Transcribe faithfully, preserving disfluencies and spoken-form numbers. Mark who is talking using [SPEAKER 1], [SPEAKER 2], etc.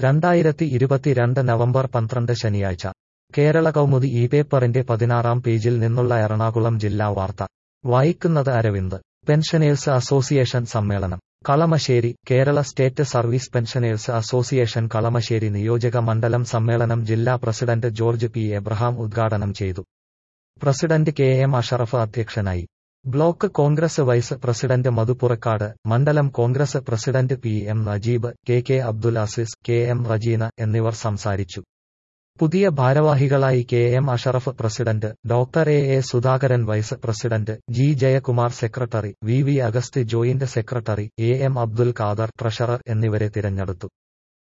[SPEAKER 1] രണ്ടായിരത്തി ഇരുപത്തിരണ്ട് നവംബർ പന്ത്രണ്ട് ശനിയാഴ്ച കേരള കൗമുദി ഈ പേപ്പറിന്റെ പതിനാറാം പേജിൽ നിന്നുള്ള എറണാകുളം ജില്ലാ വാർത്ത വായിക്കുന്നത് അരവിന്ദ്. പെൻഷനേഴ്സ് അസോസിയേഷൻ സമ്മേളനം Kalamassery. Kerala state service pensioners association Kalamassery നിയോജക മണ്ഡലം സമ്മേളനം ജില്ലാ പ്രസിഡന്റ് ജോർജ് പി എബ്രഹാം ഉദ്ഘാടനം ചെയ്തു. പ്രസിഡന്റ് കെ എം അഷറഫ് അധ്യക്ഷനായി. Block Congress vice president Madhupurakkad, മണ്ഡലം Congress president P M Najeeb, K K Abdul Azeez, K M Rajeena എന്നിവർ സംസാരിച്ചു. പുതിയ ഭാരവാഹികളായി K M Ashraf president, doctor A A Sudhakaran vice president, G Jayakumar secretary, V V August joint secretary, A M Abdul Khader treasurer എന്നിവരെ തിരഞ്ഞെടുത്തു.